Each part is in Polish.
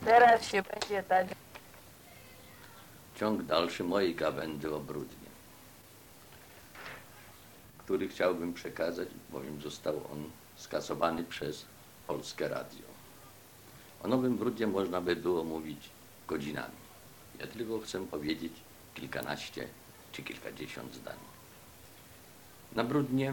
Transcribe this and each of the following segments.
Teraz się będzie dać. Ciąg dalszy mojej gawędy o Brudnie, który chciałbym przekazać, bowiem został on skasowany przez Polskie Radio. O Nowym Brudnie można by było mówić godzinami. Ja tylko chcę powiedzieć kilkanaście czy kilkadziesiąt zdań. Na Brudnie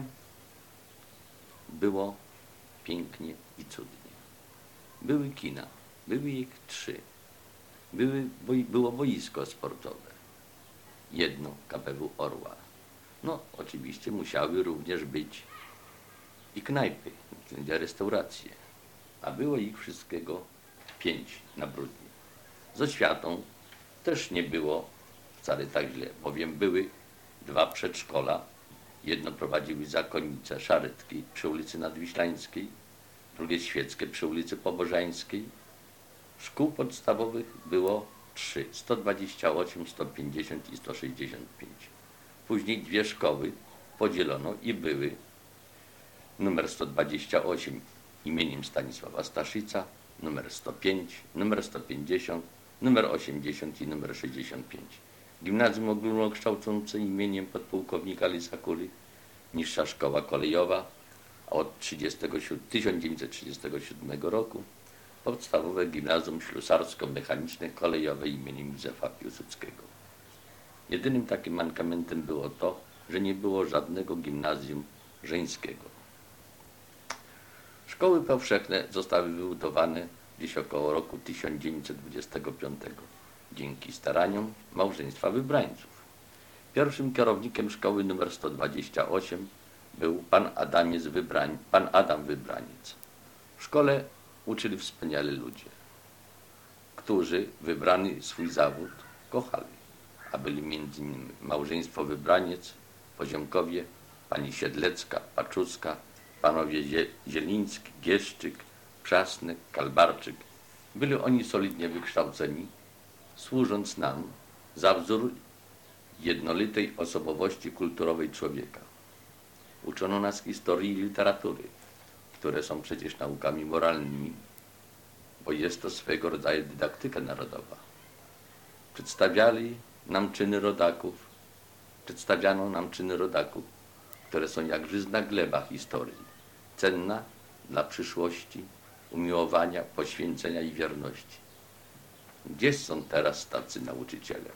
było pięknie i cudnie. Były kina, były ich 3. Było boisko sportowe. Jedno KPW Orła. No, oczywiście musiały również być i knajpy, restauracje. A było ich wszystkiego 5 na Brudnie. Z oświatą też nie było wcale tak źle, bowiem były 2 przedszkola. Jedno prowadziły zakonnice, szaretki przy ulicy Nadwiślańskiej, drugie świeckie przy ulicy Pobożańskiej. Szkół podstawowych było 3, 128, 150 i 165. Później 2 szkoły podzielono i były numer 128 imieniem Stanisława Staszica, numer 105, numer 150, numer 80 i numer 65. Gimnazjum ogólnokształcące imieniem podpułkownika Lisakury, niższa szkoła kolejowa, a od 1937 roku podstawowe gimnazjum ślusarsko-mechaniczne kolejowe imieniem Józefa Piłsudskiego. Jedynym takim mankamentem było to, że nie było żadnego gimnazjum żeńskiego. Szkoły powszechne zostały wybudowane gdzieś około roku 1925 dzięki staraniom małżeństwa wybrańców. Pierwszym kierownikiem szkoły nr 128 był pan Adam Wybraniec. W szkole uczyli wspaniali ludzie, którzy wybrany swój zawód kochali, a byli m.in. małżeństwo Wybraniec, Poziomkowie, pani Siedlecka, Paczuska, panowie Zieliński, Gieszczyk, Przasnek, Kalbarczyk. Byli oni solidnie wykształceni, służąc nam za wzór jednolitej osobowości kulturowej człowieka. Uczono nas historii i literatury, które są przecież naukami moralnymi, bo jest to swego rodzaju dydaktyka narodowa. Przedstawiano nam czyny rodaków, które są jak żyzna gleba historii, cenna dla przyszłości, umiłowania, poświęcenia i wierności. Gdzie są teraz tacy nauczyciele?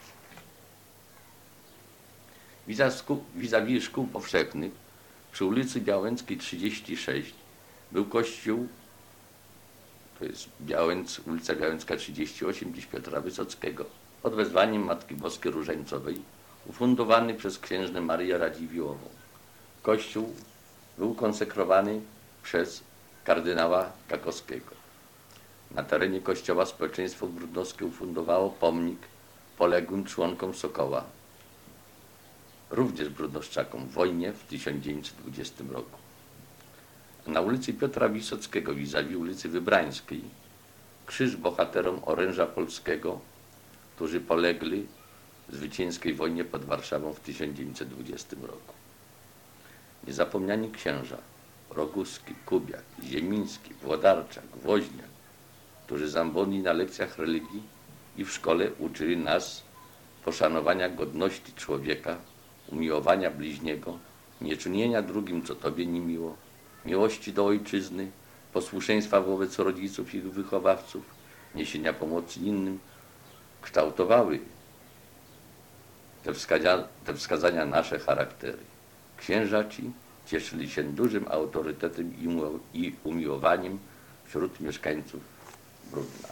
Vis-a-vis szkół powszechnych przy ulicy Białęckiej 36 był kościół, to jest ulica Białęcka 38, dziś Piotra Wysockiego, pod wezwaniem Matki Boskiej Różańcowej, ufundowany przez księżnę Marię Radziwiłłową. Kościół był konsekrowany przez kardynała Kakowskiego. Na terenie kościoła społeczeństwo brudnowskie ufundowało pomnik poległym członkom Sokoła, również brudnoszczakom, w wojnie w 1920 roku. Na ulicy Piotra Wysockiego vis-a-vis ulicy Wybrańskiej krzyż bohaterom oręża polskiego, którzy polegli w zwycięskiej wojnie pod Warszawą w 1920 roku. Niezapomniani księża Roguski, Kubiak, Ziemiński, Włodarczak, Woźniak, którzy zamboni na lekcjach religii i w szkole uczyli nas poszanowania godności człowieka, umiłowania bliźniego, nieczynienia drugim, co tobie niemiło, miłości do ojczyzny, posłuszeństwa wobec rodziców i ich wychowawców, niesienia pomocy innym, kształtowały te wskazania nasze charaktery. Księża ci cieszyli się dużym autorytetem i umiłowaniem wśród mieszkańców Brudna.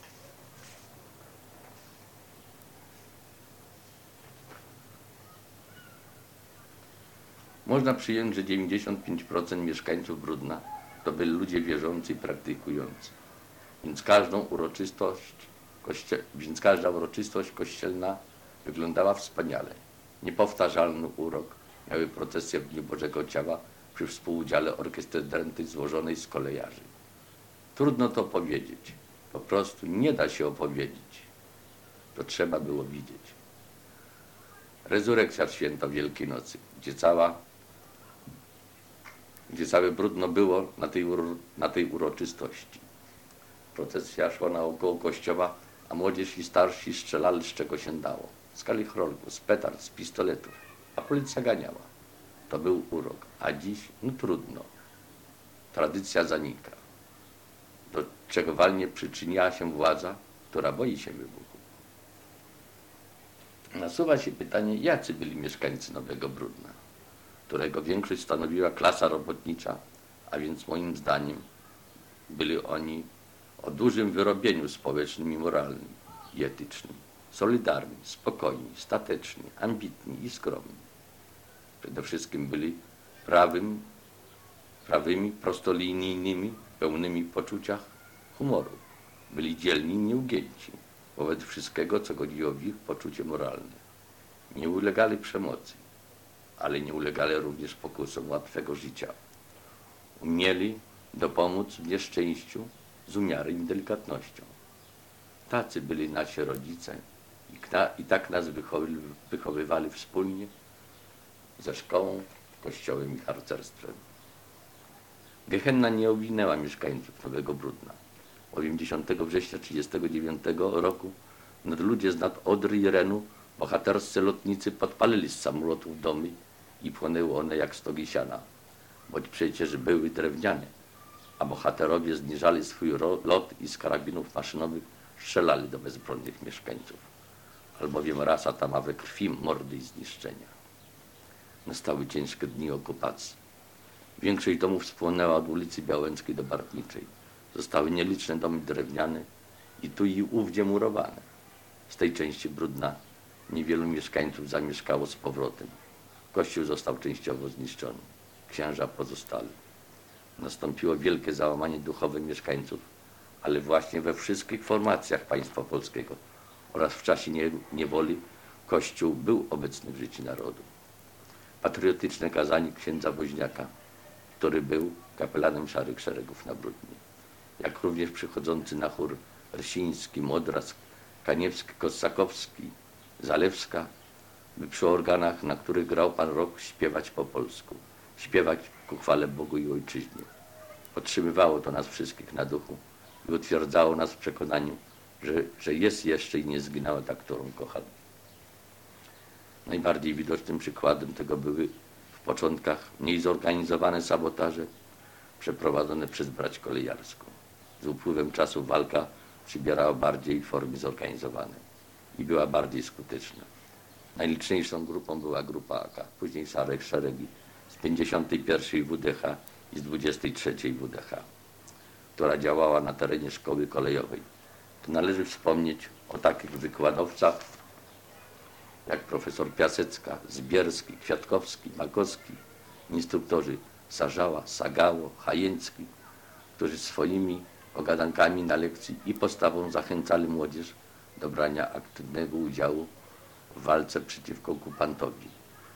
Można przyjąć, że 95% mieszkańców Brudna to byli ludzie wierzący i praktykujący, więc każda uroczystość kościelna wyglądała wspaniale. Niepowtarzalny urok miały procesje w Dniu Bożego Ciała przy współudziale orkiestry drętej złożonej z kolejarzy. Trudno to powiedzieć, po prostu nie da się opowiedzieć. To trzeba było widzieć. Rezurekcja w święto Wielkiej Nocy, gdzie całe Brudno było na tej uroczystości. Procesja szła naokoło kościoła, a młodzież i starsi strzelali z czego się dało. Z kalichrolków, z petard, z pistoletów. A policja ganiała. To był urok. A dziś, no trudno. Tradycja zanika. Do czego walnie przyczyniła się władza, która boi się wybuchu. Nasuwa się pytanie, jacy byli mieszkańcy Nowego Bródna, którego większość stanowiła klasa robotnicza, a więc moim zdaniem byli oni o dużym wyrobieniu społecznym i moralnym i etycznym, solidarni, spokojni, stateczni, ambitni i skromni. Przede wszystkim byli prawymi, prostolinijnymi, pełnymi poczucia humoru. Byli dzielni i nieugięci wobec wszystkiego, co godziło w ich poczucie moralne. Nie ulegali przemocy, ale nie ulegali również pokusom łatwego życia. Umieli dopomóc w nieszczęściu z umiarem i delikatnością. Tacy byli nasi rodzice i tak nas wychowywali wspólnie ze szkołą, kościołem i harcerstwem. Gehenna nie owinęła mieszkańców Nowego Bródna. Bowiem 10 września 1939 roku ludzie z nad Odry i Renu bohaterscy lotnicy podpalili z samolotów domy i płonęły one jak stogi siana, boć przecież były drewniane, a bohaterowie zniżali swój lot i z karabinów maszynowych strzelali do bezbronnych mieszkańców, albowiem rasa ta ma we krwi mordy i zniszczenia. Nastały ciężkie dni okupacji. Większość domów spłonęła od ulicy Białęckiej do Bartniczej. Zostały nieliczne domy drewniane i tu i ówdzie murowane. Z tej części Bródna niewielu mieszkańców zamieszkało z powrotem. Kościół został częściowo zniszczony. Księża pozostali. Nastąpiło wielkie załamanie duchowe mieszkańców, ale właśnie we wszystkich formacjach państwa polskiego oraz w czasie niewoli Kościół był obecny w życiu narodu. Patriotyczne kazanie księdza Woźniaka, który był kapelanem Szarych Szeregów na Bródnie, jak również przychodzący na chór Rsiński, Modras, Kaniewski, Kossakowski, Zalewska, by przy organach, na których grał pan Rok, śpiewać po polsku, śpiewać ku chwale Bogu i Ojczyźnie. Podtrzymywało to nas wszystkich na duchu i utwierdzało nas w przekonaniu, że jest jeszcze i nie zginęła ta, którą kochali. Najbardziej widocznym przykładem tego były w początkach mniej zorganizowane sabotaże przeprowadzone przez brać kolejarską. Z upływem czasu walka przybierała bardziej formy zorganizowane i była bardziej skuteczna. Najliczniejszą grupą była grupa AK, później Szare Szeregi z 51. WDH i z 23. WDH, która działała na terenie szkoły kolejowej. Tu należy wspomnieć o takich wykładowcach jak profesor Piasecka, Zbierski, Kwiatkowski, Makowski, instruktorzy Sarzała, Sagało, Hajęcki, którzy swoimi pogadankami na lekcji i postawą zachęcali młodzież do brania aktywnego udziału w walce przeciwko okupantowi.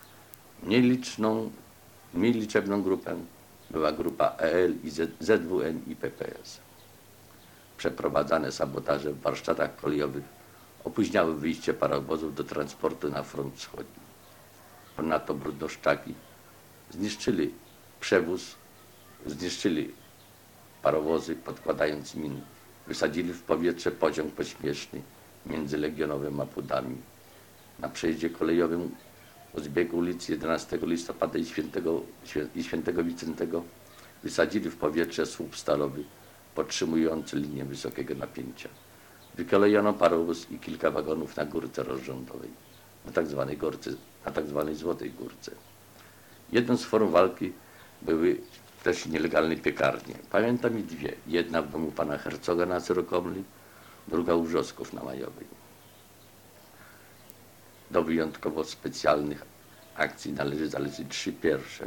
Mniej liczebną grupę była grupa EL i ZWN i PPS. Przeprowadzane sabotaże w warsztatach kolejowych opóźniały wyjście parowozów do transportu na front wschodni. Ponadto brudnoszczaki zniszczyli przewóz, zniszczyli parowozy, podkładając miny. Wysadzili w powietrze pociąg pośpieszny między Legionowem a Pudami. Na przejeździe kolejowym u zbiegu ulicy 11 listopada i Świętego Wicentego wysadzili w powietrze słup stalowy podtrzymujący linię wysokiego napięcia. Wykolejono parowóz i kilka wagonów na górce rozrządowej, na tak zwanej Złotej Górce. Jedną z form walki były też nielegalne piekarnie. Pamiętam i dwie. Jedna w domu pana Hercoga na Syrokomli, druga u Wrzosków na Majowej. Do wyjątkowo specjalnych akcji należy zaliczyć trzy pierwsze.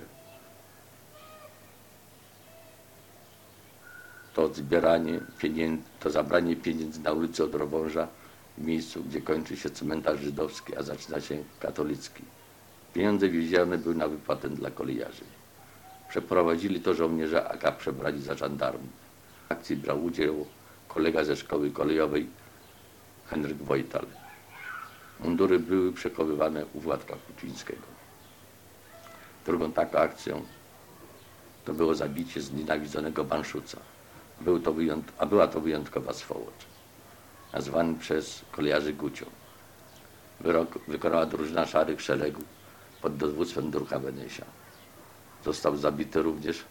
To zabranie pieniędzy na ulicy Odrowąża, w miejscu, gdzie kończy się cmentarz żydowski, a zaczyna się katolicki. Pieniądze wiezione były na wypłatę dla kolejarzy. Przeprowadzili to żołnierze AK przebrani za żandarmów. W akcji brał udział kolega ze szkoły kolejowej Henryk Wojtal. Mundury były przechowywane u Władka Kuczyńskiego. Drugą taką akcją to było zabicie znienawidzonego Banszuca. była to wyjątkowa swołocz, nazwany przez kolejarzy Gucią. Wyrok wykonała drużyna Szarych Szeregów pod dowództwem druha Benesia. Został zabity również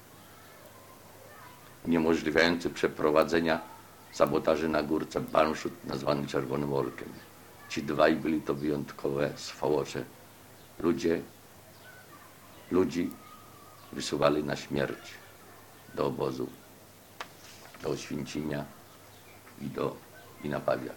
uniemożliwiający przeprowadzenia sabotaży na górce Banszut nazwany Czerwonym Orkiem. Ci dwaj byli to wyjątkowe swołocze. Ludzi wysuwali na śmierć do obozu, do Oświęcimia i na Pawiak.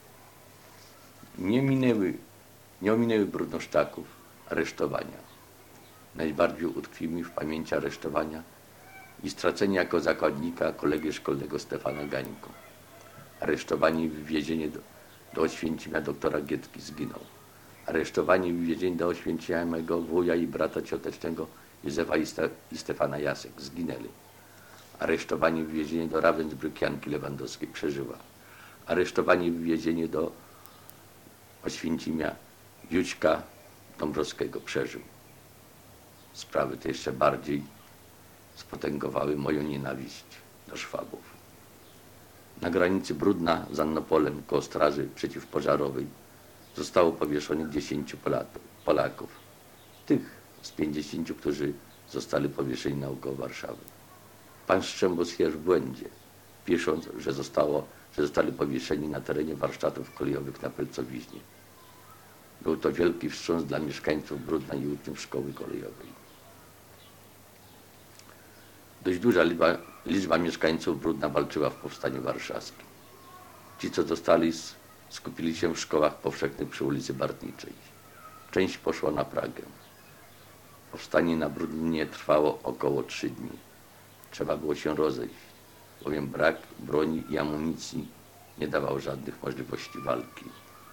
Nie ominęły Brudnoszczaków aresztowania. Najbardziej utkwi mi w pamięci aresztowania i stracenie jako zakładnika kolegi szkolnego Stefana Gańko. Aresztowanie i wywiezienie do Oświęcimia doktora Gietki zginął. Aresztowanie i wywiezienie do Oświęcimia mego wuja i brata ciotecznego Józefa i Stefana Jasek zginęli. Aresztowanie i wywiezienie do Ravensbrück Janki Lewandowskiej przeżyła. Aresztowanie i wywiezienie do Oświęcimia Jóźka Dąbrowskiego przeżył. Sprawy te jeszcze bardziej spotęgowały moją nienawiść do Szwabów. Na granicy Brudna z Annopolem koło straży przeciwpożarowej zostało powieszonych 10 Polaków. Tych z 50, którzy zostali powieszeni naokoło Warszawy. Pan Strzembos jest w błędzie, pisząc, że zostali powieszeni na terenie warsztatów kolejowych na Pelcowiźnie. Był to wielki wstrząs dla mieszkańców Brudna i uczniów szkoły kolejowej. Dość duża liczba mieszkańców Brudna walczyła w powstaniu warszawskim. Ci, co zostali, skupili się w szkołach powszechnych przy ulicy Bartniczej. Część poszła na Pragę. Powstanie na Brudnie trwało około 3 dni. Trzeba było się rozejść, bowiem brak broni i amunicji nie dawał żadnych możliwości walki.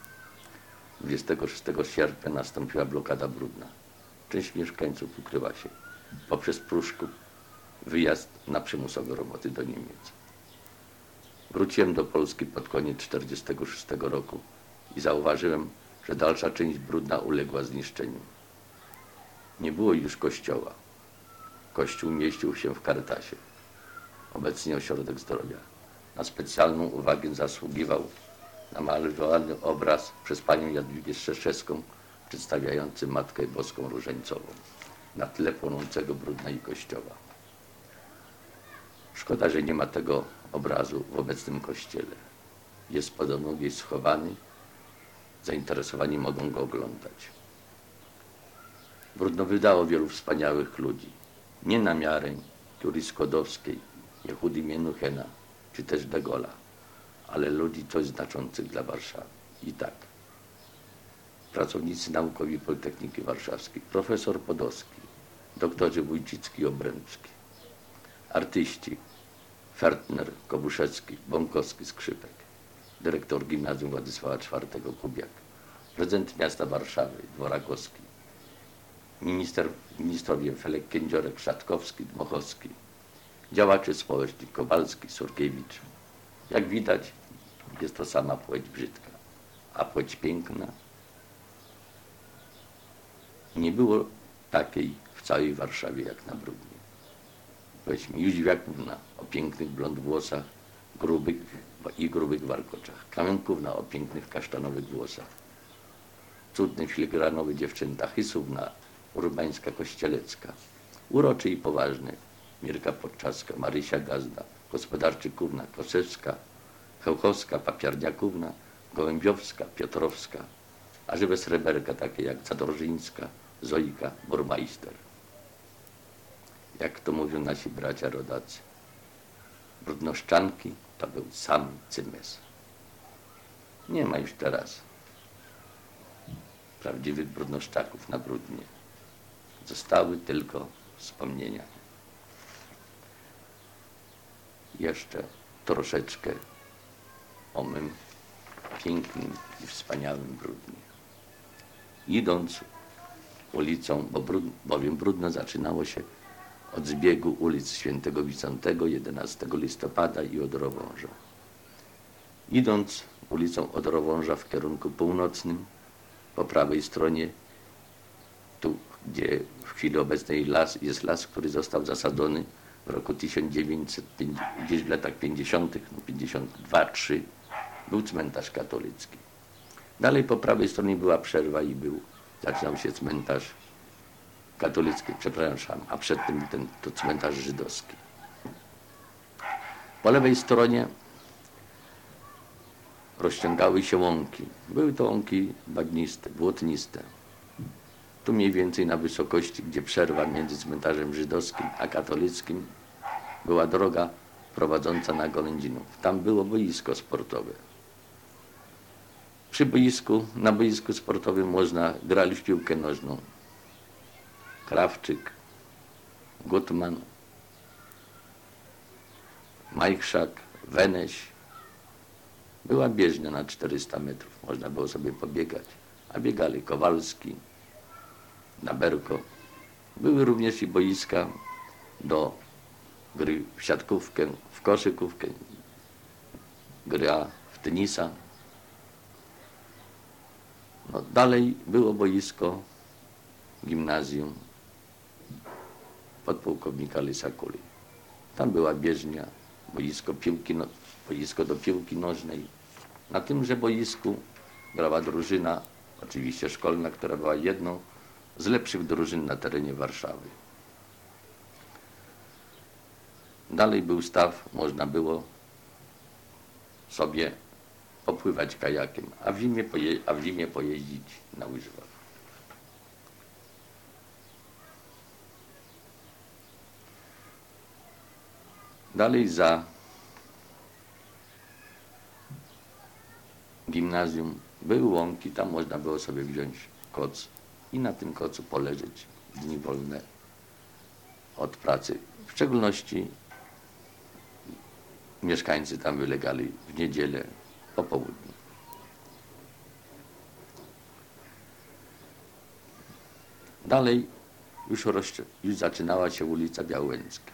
26 sierpnia nastąpiła blokada Brudna. Część mieszkańców ukryła się. Poprzez Pruszków wyjazd na przymusowe roboty do Niemiec. Wróciłem do Polski pod koniec 1946 roku i zauważyłem, że dalsza część Brudna uległa zniszczeniu. Nie było już kościoła. Kościół mieścił się w Karytasie, obecnie ośrodek zdrowia. Na specjalną uwagę zasługiwał namalowany obraz przez panią Jadwigę Strzeszewską przedstawiający Matkę Boską Różańcową na tle płonącego Brudna i kościoła. Szkoda, że nie ma tego obrazu w obecnym kościele. Jest podobno gdzieś schowany, zainteresowani mogą go oglądać. Brudno wydało wielu wspaniałych ludzi, nie na miarę Curie Skłodowskiej, Jehudy Mienuchena czy też de Gaulle'a, ale ludzi coś znaczących dla Warszawy. I tak. Pracownicy naukowi Politechniki Warszawskiej, profesor Podolski, doktorzy Wójcicki i Obręczki, artyści Fertner, Kobuszewski, Bąkowski, Skrzypek, dyrektor gimnazjum Władysława IV Kubiak, prezydent miasta Warszawy, Dworakowski, ministrowie Felek Kędziorek, Szatkowski, Dmochowski, działacze społeczni Kowalski, Surkiewicz. Jak widać, jest to sama płeć brzydka, a płeć piękna nie było takiej w całej Warszawie jak na Brudnie. Powiedzmy Jóźwiakówna o pięknych blond włosach, grubych warkoczach, Kamienkówna o pięknych kasztanowych włosach, cudne filigranowe dziewczęta, Chysówna, Urbańska, Kościelecka, uroczy i poważny, Mirka Podczaska, Marysia Gazda, Gospodarczykówna, Kosewska, Chełchowska, Papiarniakówna, Gołębiowska, Piotrowska, a żywe sreberka takie jak Zadorżyńska, Zoika, Burmeister. Jak to mówią nasi bracia rodacy, Brudnoszczanki to był sam cymes. Nie ma już teraz prawdziwych Brudnoszczaków na Brudnie. Zostały tylko wspomnienia. Jeszcze troszeczkę o mym pięknym i wspaniałym Brudnie. Idąc ulicą, bowiem Brudno zaczynało się od zbiegu ulic Świętego Wicentego 11 listopada i Odrowąża. Idąc ulicą Odrowąża w kierunku północnym, po prawej stronie, tu gdzie w chwili obecnej jest las, który został zasadzony w roku 1950, gdzieś w latach 50., no 52-3, był cmentarz katolicki. Dalej po prawej stronie była przerwa i zaczynał się cmentarz katolicki, przepraszam, a przed tym to cmentarz żydowski. Po lewej stronie rozciągały się łąki. Były to łąki bagniste, błotniste. Tu mniej więcej na wysokości, gdzie przerwa między cmentarzem żydowskim a katolickim, była droga prowadząca na Golędzinów. Tam było boisko sportowe. Na boisku sportowym grali w piłkę nożną. Krawczyk, Gutman, Majchrzak, Weneś. Była bieżnia na 400 metrów, można było sobie pobiegać, a biegali Kowalski, Naberko. Były również i boiska do gry w siatkówkę, w koszykówkę, gra w tenisa. No, dalej było boisko gimnazjum podpułkownika Lysakuli. Tam była bieżnia, boisko do piłki nożnej. Na tymże boisku grała drużyna, oczywiście szkolna, która była jedną z lepszych drużyn na terenie Warszawy. Dalej był staw, można było sobie popływać kajakiem, a w zimie pojeździć na łyżwach. Dalej za gimnazjum były łąki, tam można było sobie wziąć koc i na tym kocu poleżeć w dni wolne od pracy. W szczególności mieszkańcy tam wylegali w niedzielę po południu. Dalej już zaczynała się ulica Białęcka.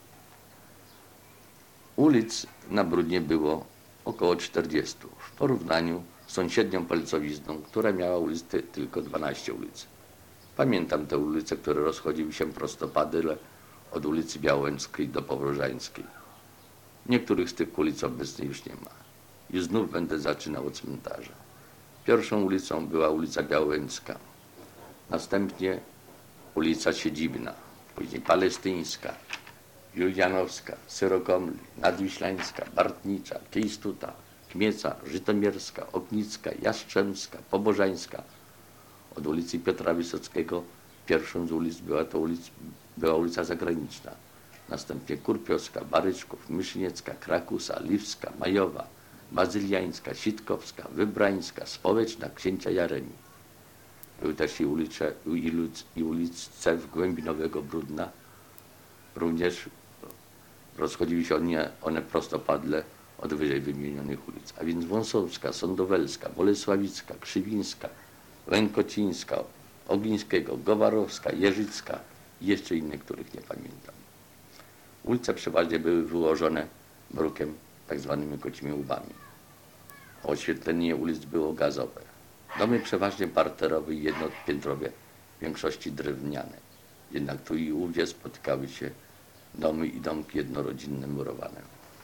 Ulic na Brudnie było około 40 w porównaniu z sąsiednią Pelcowizną, która miała ulicy tylko 12 ulic. Pamiętam te ulice, które rozchodziły się prostopadle od ulicy Białęckiej do Powróżańskiej. Niektórych z tych ulic obecnie już nie ma. I znów będę zaczynał od cmentarza. Pierwszą ulicą była ulica Białęcka, następnie ulica Siedzibna, później Palestyńska, Julianowska, Syrokomli, Nadwiślańska, Bartnicza, Kiejstuta, Kmieca, Żytomierska, Oknicka, Jastrzębska, Pobożańska. Od ulicy Piotra Wysockiego pierwszą z ulic była ulica Zagraniczna. Następnie Kurpiowska, Baryczków, Myszyniecka, Krakusa, Liwska, Majowa, Bazyliańska, Sitkowska, Wybrańska, Społeczna, Księcia Jaremi. Były też i ulice w głębi Nowego Brudna. Również rozchodziły się one prostopadle od wyżej wymienionych ulic, a więc Wąsowska, Sądowelska, Bolesławicka, Krzywińska, Łękocińska, Ogińskiego, Gowarowska, Jeżycka i jeszcze inne, których nie pamiętam. Ulice przeważnie były wyłożone brukiem, tak zwanymi kocimi łbami. Oświetlenie ulic było gazowe. Domy przeważnie parterowe i jednopiętrowe, w większości drewniane. Jednak tu i ówdzie spotykały się domy i domki jednorodzinne murowane.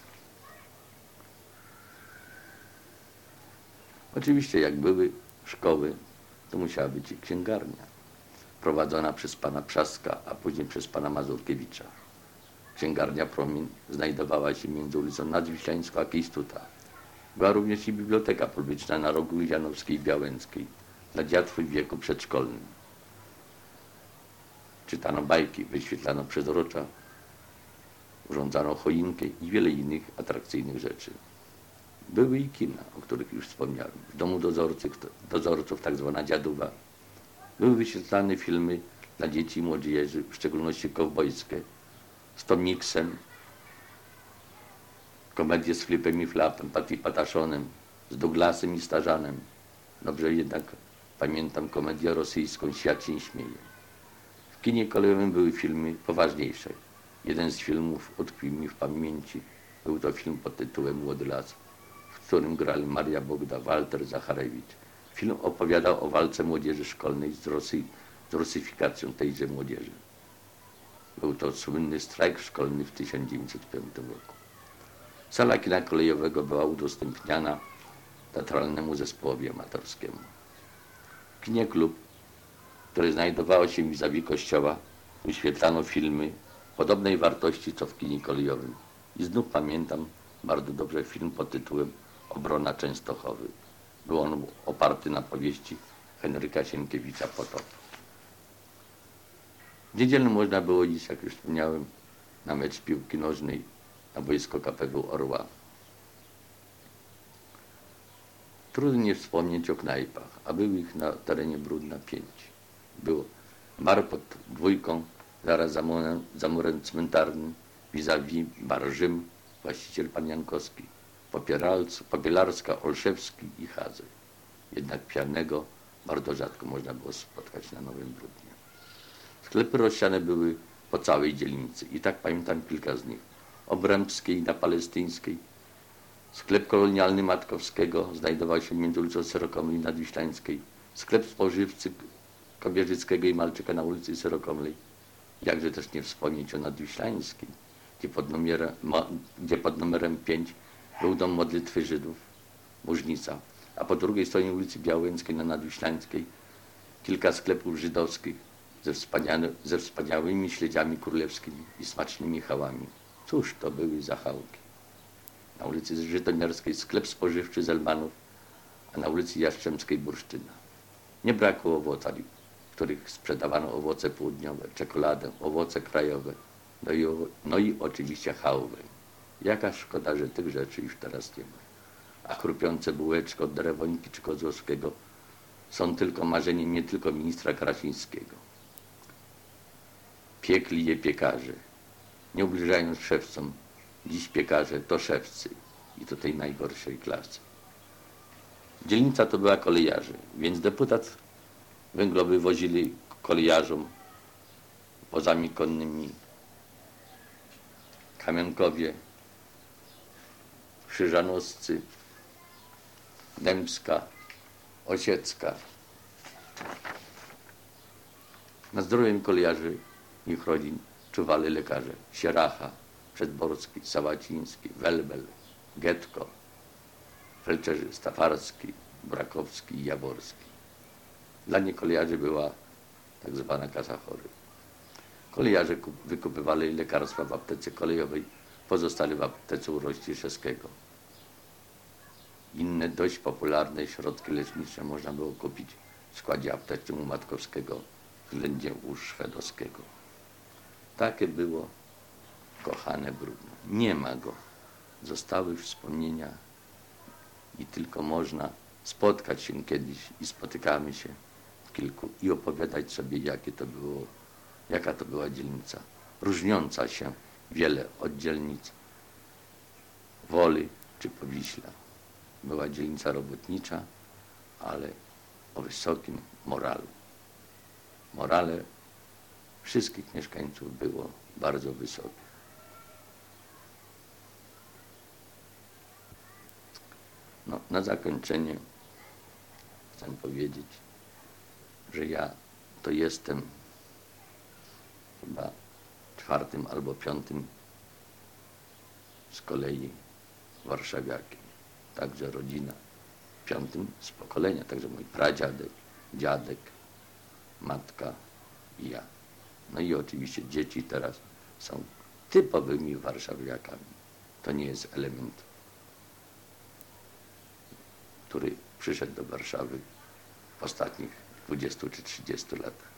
Oczywiście jak były szkoły, to musiała być i księgarnia, prowadzona przez pana Przaska, a później przez pana Mazurkiewicza. Księgarnia Promień znajdowała się między ulicą Nadwiślańską a Kiejstuta. Była również i biblioteka publiczna na rogu Janowskiej i Białęckiej dla dziatwy w wieku przedszkolnym. Czytano bajki, wyświetlano przezrocza, urządzano choinkę i wiele innych atrakcyjnych rzeczy. Były i kina, o których już wspomniałem. W domu dozorców, tak zwana dziadowa. Były wyświetlane filmy dla dzieci i młodzieży, w szczególności kowbojskie, z Tomiksem, komedie z Flipem i Flapem, Pat i Pataszonem, z Douglasem i Starzanem. Dobrze jednak pamiętam komedię rosyjską Świat się śmieje. W kinie kolejowym były filmy poważniejsze. Jeden z filmów utkwił mi w pamięci. Był to film pod tytułem Młody las, w którym grali Maria Bogda, Walter Zacharewicz. Film opowiadał o walce młodzieży szkolnej z rusyfikacją tejże młodzieży. Był to słynny strajk szkolny w 1905 roku. Sala kina kolejowego była udostępniana teatralnemu zespołowi amatorskiemu. W kinie Klub, które znajdowało się vis-a-vis kościoła, wyświetlano filmy podobnej wartości co w kinie kolejowym. I znów pamiętam bardzo dobrze film pod tytułem Obrona Częstochowy. Był on oparty na powieści Henryka Sienkiewicza Potop. W niedzielę można było iść, jak już wspomniałem, na mecz piłki nożnej na boisko KPW Orła. Trudno nie wspomnieć o knajpach, a było ich na terenie Brudna 5. Było bar pod Dwójką, zaraz za murem cmentarnym, vis-a-vis bar Rzym, właściciel pan Jankowski, Popielarska, Olszewski i Hazy. Jednak pijanego bardzo rzadko można było spotkać na Nowym Brudnie. Sklepy rozsiane były po całej dzielnicy i tak pamiętam kilka z nich. Obrębskiej na Palestyńskiej. Sklep kolonialny Matkowskiego znajdował się między ulicą Syrokomlej i Nadwiślańskiej. Sklep spożywcy Kobierzyckiego i Malczyka na ulicy Syrokomlej. Jakże też nie wspomnieć o Nadwiślańskiej, gdzie pod numerem 5 był dom modlitwy Żydów, Mużnica, a po drugiej stronie ulicy Białęckiej na Nadwiślańskiej kilka sklepów żydowskich ze wspaniałymi śledziami królewskimi i smacznymi chałami. Cóż to były za chałki. Na ulicy Żytomierskiej sklep spożywczy Zelmanów, a na ulicy Jastrzębskiej Bursztyna. Nie brakło owocari, w których sprzedawano owoce południowe, czekoladę, owoce krajowe, no i oczywiście chałwę. Jaka szkoda, że tych rzeczy już teraz nie ma. A chrupiące bułeczki od Derewońki czy Kozłowskiego są tylko marzeniem nie tylko ministra Krasińskiego. Piekli je piekarze. Nie ubliżając szewcom, dziś piekarze to szewcy i to tej najgorszej klasy. Dzielnica to była kolejarzy, więc deputat węglowy wozili kolejarzom wozami konnymi Kamionkowie, Krzyżanowscy, Dębska, Osiecka. Nad zdrowiem kolejarzy i ich rodzin czuwali lekarze Sieracha, Przedborski, Sałaciński, Welbel, Getko, felczerzy Stafarski, Brakowski i Jaworski. Dla niekolejarzy była tak zwana kasa chorych. Kolejarze wykupywali lekarstwa w aptece kolejowej, pozostali w aptece u Rościszewskiego. Inne dość popularne środki lecznicze można było kupić w składzie aptecznym u Matkowskiego względnie u Szwedowskiego. Takie było kochane Brudno. Nie ma go. Zostały wspomnienia i tylko można spotkać się kiedyś i spotykamy się w kilku i opowiadać sobie, jaka to była dzielnica. Różniąca się wiele od dzielnic Woli czy Powiśla. Była dzielnica robotnicza, ale o wysokim moralu. Morale wszystkich mieszkańców było bardzo wysokie. No, na zakończenie chcę powiedzieć, że ja to jestem chyba 4. albo 5. z kolei warszawiakiem. Także rodzina 5. z pokolenia, także mój pradziadek, dziadek, matka i ja. No i oczywiście dzieci teraz są typowymi warszawiakami. To nie jest element, który przyszedł do Warszawy w ostatnich 20 czy 30 latach.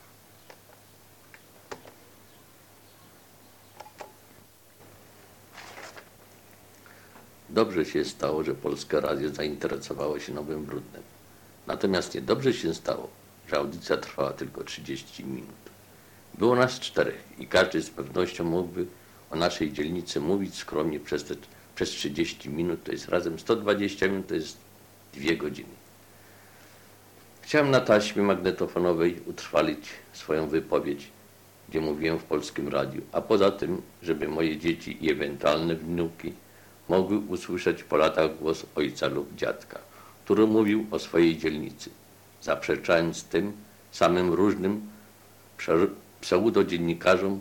Dobrze się stało, że Polskie Radio zainteresowało się Nowym Brudnem. Natomiast niedobrze się stało, że audycja trwała tylko 30 minut. Było nas 4 i każdy z pewnością mógłby o naszej dzielnicy mówić skromnie przez 30 minut, to jest razem 120 minut, to jest 2 godziny. Chciałem na taśmie magnetofonowej utrwalić swoją wypowiedź, gdzie mówiłem w Polskim Radiu, a poza tym, żeby moje dzieci i ewentualne wnuki mogły usłyszeć po latach głos ojca lub dziadka, który mówił o swojej dzielnicy, zaprzeczając tym samym różnym pseudodziennikarzom,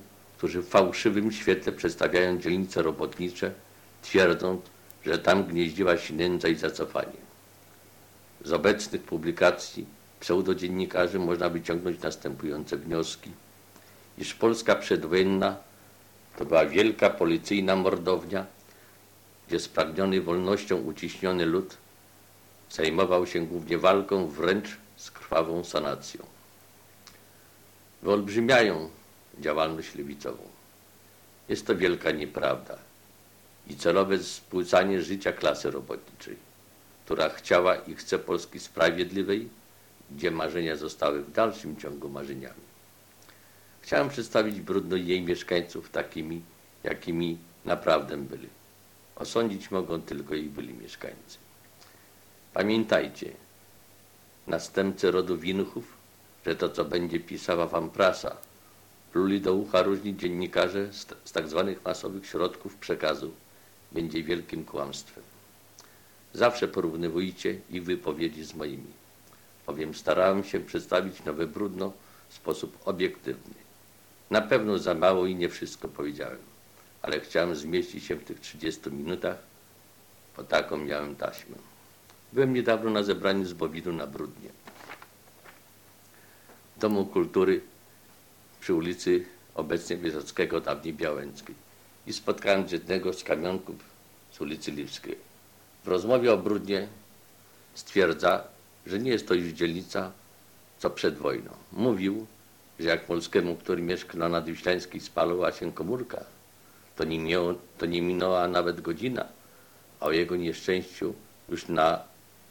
którzy w fałszywym świetle przedstawiają dzielnice robotnicze, twierdząc, że tam gnieździła się nędza i zacofanie. Z obecnych publikacji pseudodziennikarzy można wyciągnąć następujące wnioski, iż Polska przedwojenna to była wielka policyjna mordownia, gdzie spragniony wolnością uciśniony lud zajmował się głównie walką wręcz z krwawą sanacją. Wyolbrzymiają działalność lewicową. Jest to wielka nieprawda i celowe spłycanie życia klasy robotniczej, która chciała i chce Polski sprawiedliwej, gdzie marzenia zostały w dalszym ciągu marzeniami. Chciałem przedstawić Brudno i jej mieszkańców takimi, jakimi naprawdę byli. Osądzić mogą tylko jej byli mieszkańcy. Pamiętajcie, następcy rodu Winchów, że to, co będzie pisała wam prasa, pluli do ucha różni dziennikarze z tak zwanych masowych środków przekazu, będzie wielkim kłamstwem. Zawsze porównywujcie ich wypowiedzi z moimi, bowiem starałem się przedstawić nowe Brudno w sposób obiektywny. Na pewno za mało i nie wszystko powiedziałem, ale chciałem zmieścić się w tych 30 minutach, bo taką miałem taśmę. Byłem niedawno na zebraniu z Bowinu na Brudnie, w Domu Kultury przy ulicy obecnie Wysockiego, dawniej Białęckiej, i spotkałem jednego z kamionków z ulicy Lipskiej. W rozmowie o Brudnie stwierdza, że nie jest to już dzielnica, co przed wojną. Mówił, że jak Molskiemu, który mieszka na Nadwiślańskiej, spalała się komórka, to nie minęła nawet godzina, a o jego nieszczęściu już na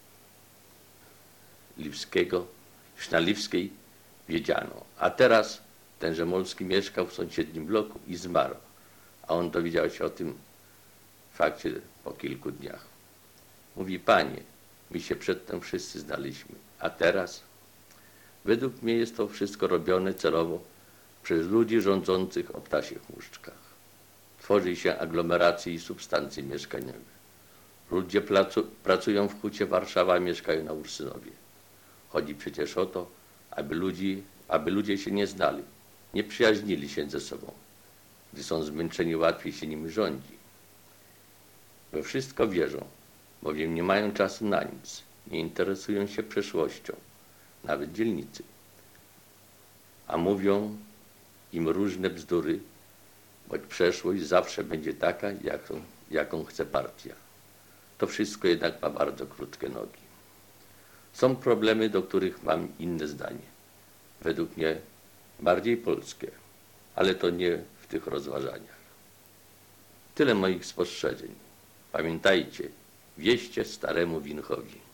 Lipskiej wiedziano. A teraz tenże Molski mieszkał w sąsiednim bloku i zmarł, a on dowiedział się o tym fakcie po kilku dniach. Mówi: panie, my się przedtem wszyscy znaliśmy, a teraz? Według mnie jest to wszystko robione celowo przez ludzi rządzących o ptasich muszczkach. Tworzy się aglomeracje i substancje mieszkaniowe. Ludzie pracują w Hucie Warszawa, a mieszkają na Ursynowie. Chodzi przecież o to, aby ludzie się nie znali, nie przyjaźnili się ze sobą. Gdy są zmęczeni, łatwiej się nimi rządzi. We wszystko wierzą, bowiem nie mają czasu na nic, nie interesują się przeszłością, nawet dzielnicy. A mówią im różne bzdury, bo przeszłość zawsze będzie taka, jaką chce partia. To wszystko jednak ma bardzo krótkie nogi. Są problemy, do których mam inne zdanie. Według mnie bardziej polskie, ale to nie w tych rozważaniach. Tyle moich spostrzeżeń. Pamiętajcie, wieście staremu Winchowi.